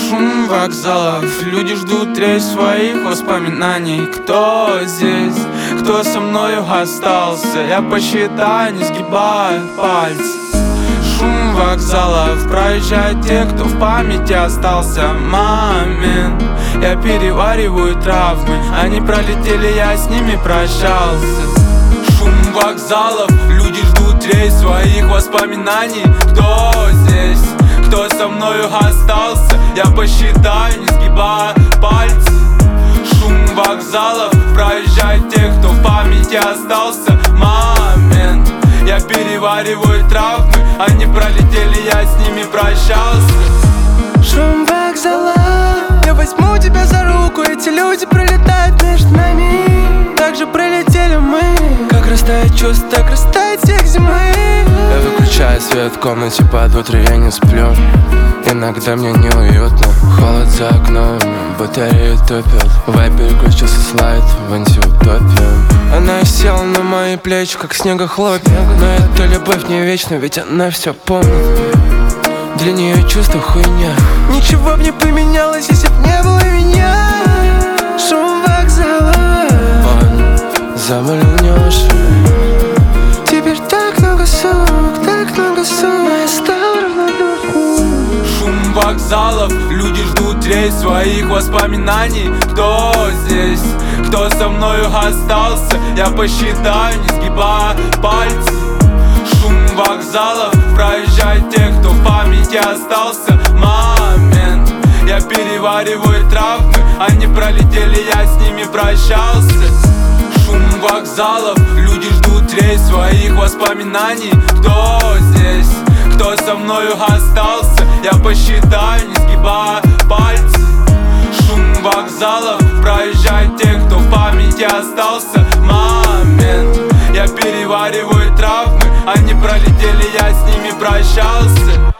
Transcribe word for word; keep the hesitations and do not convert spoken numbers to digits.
Шум вокзалов, люди ждут рейс своих воспоминаний. Кто здесь, кто со мною остался? Я посчитаю, не сгибая пальцы. Шум вокзалов, проезжают те, кто в памяти остался. Момент, я перевариваю травмы, они пролетели, я с ними прощался. Шум вокзалов, люди ждут рейс своих воспоминаний. Кто здесь, кто со мною остался? Я посчитаю, не сгибая пальцы. Шум вокзалов, проезжают те, кто в памяти остался. Момент, я перевариваю травмы, они пролетели, я с ними прощался. Шум вокзала, я возьму тебя за руку, эти люди пролетают между нами. Так же пролетели мы, как растает чувство, так растает снег зимы. Я выключаю свет в комнате, под утро я не сплю. Иногда мне неуютно, холод за окном, батарея топит. Вайп переключился слайд в антиутопию. Она села на мои плечи, как снегохлопья. Но эта любовь не вечна, ведь она все помнит. Для нее чувство хуйня. Ничего б не поменялось, если б не было меня. Шум вокзала, Он замылил мне уши. теперь так много сумок, так много сумок, я стал равнодушным. Шум вокзалов, люди ждут рейс своих воспоминаний. Кто здесь, кто со мною остался? Я посчитаю, не сгибая пальцы. Шум вокзалов, проезжают те, кто в памяти остался. Момент, я перевариваю травмы, они пролетели, я с ними прощался. Шум вокзалов, люди ждут рейс своих воспоминаний. Кто здесь, кто со мною остался? Я посчитаю, не сгибая пальцы. Шум вокзалов, проезжают те, кто в памяти остался. Момент, я перевариваю травмы, они пролетели, я с ними прощался.